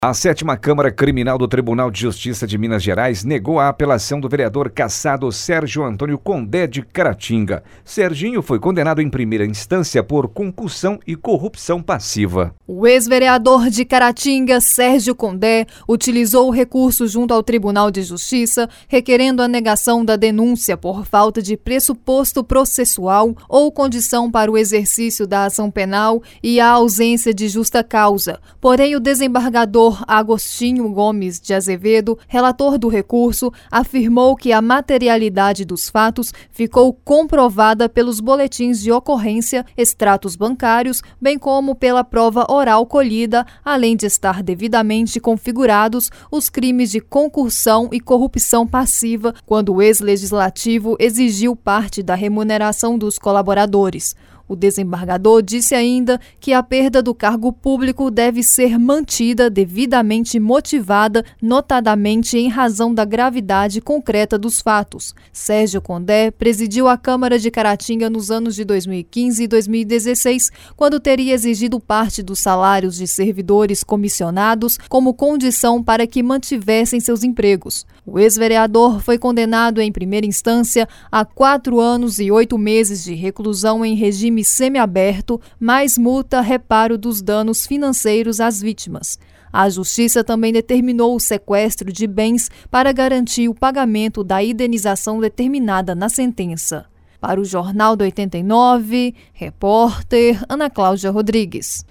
A 7ª Câmara Criminal do Tribunal de Justiça de Minas Gerais negou a apelação do vereador cassado Sérgio Antônio Condé de Caratinga. Serginho foi condenado em primeira instância por concussão e corrupção passiva. O ex-vereador de Caratinga, Sérgio Condé, utilizou o recurso junto ao Tribunal de Justiça, requerendo a negação da denúncia por falta de pressuposto processual ou condição para o exercício da ação penal e a ausência de justa causa. Porém, o desembargador Agostinho Gomes de Azevedo, relator do recurso, afirmou que a materialidade dos fatos ficou comprovada pelos boletins de ocorrência, extratos bancários, bem como pela prova oral colhida, além de estar devidamente configurados os crimes de concussão e corrupção passiva, quando o ex-legislativo exigiu parte da remuneração dos colaboradores. O desembargador disse ainda que a perda do cargo público deve ser mantida devidamente motivada, notadamente em razão da gravidade concreta dos fatos. Sérgio Condé presidiu a Câmara de Caratinga nos anos de 2015 e 2016, quando teria exigido parte dos salários de servidores comissionados como condição para que mantivessem seus empregos. O ex-vereador foi condenado em primeira instância a 4 anos e 8 meses de reclusão em regime semiaberto, mais multa, reparo dos danos financeiros às vítimas. A Justiça também determinou o sequestro de bens para garantir o pagamento da indenização determinada na sentença. Para o Jornal do 89, repórter Ana Cláudia Rodrigues.